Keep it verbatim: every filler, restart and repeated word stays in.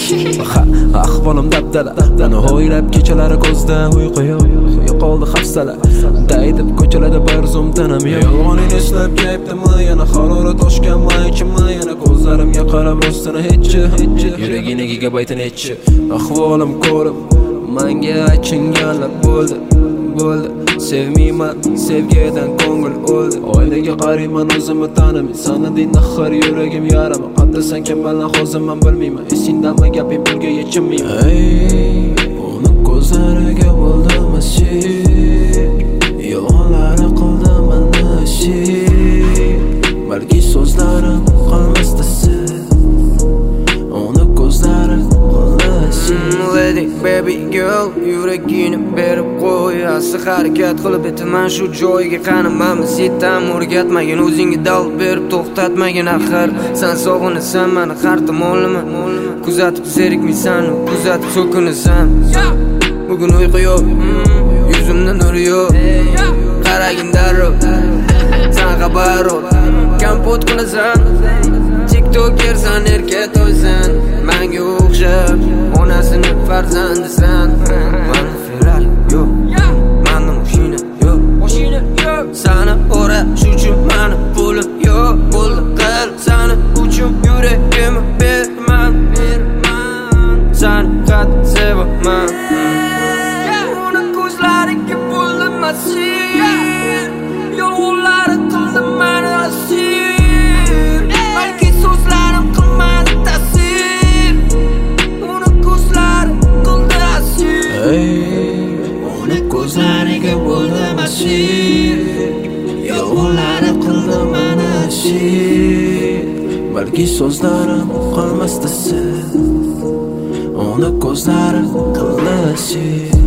Ha, ahvolim dabdala. Mani o'ylab kechalari ko'zdan uyqu yo'q. Yo'qoldi hafsala. Daydib ko'chalarda bir zum tanam yo'q. Yolg'onini eslab kaytdimmi? Yana harorat oshganmi? Ichimmi? Yana ko'zlarimga qarab rostini hechchi, hechchi. Yuragini gigabayt netchi. Ahvolim ko'rib, menga achinganlar bo'ldi, bo'ldi. Sevmayman, sevgidan ko'ngil o'ldi. Oynaga qarayman, o'zimni tanimay, sanadin axir yuragim yarama. Qaddasan kim bilan hozir men bilmayman. Esingdanmi gaping pulga yechilmayman. Ey, uni ko'zlariga bo'ldim ashir. Yolg'onlar qildim meni ashir. Balki so'zlarim qolmasdi sir. Uni ko'zlari Lady baby girl, yuragini berib qo'y. Asli harakat qilib etaman shu joyga qanimamiz yetam. O'rgatmagin o'zingga dal berib to'xtatmagin axir. Sen sog'inasan meni har tomonlama. Kuzatib zerikmaysan, kuzatib so'kinasan. Bugun uyqu yo'q, yuzimda nur yo'q. Qaragin darrov, sen xabar ol. Kompot qilasan, TikTokersan, erka to'ysan. Menga o'xshab onasini farzandisan. Mani feral yo'q, mani mashina yo'q, mashina yo'q. Sana o'rash uchun mani pulim yo'q. Bo'ldi qil sani uchun yuragimni berman, berman. Sani qattiq sevaman. Uni ko'zlariga bo'ldim asir. Yolg'onlar qildim meni asir. Balki so'zlarim qilmadi ta'sir. Uni ko'zlari qildi asir. Ey, uni ko'zlariga bo'ldim asir. Yolg'onlar qildi meni asir. Balki so'zlarim qolmasdi sir. Uni ko'zlari qildi asir.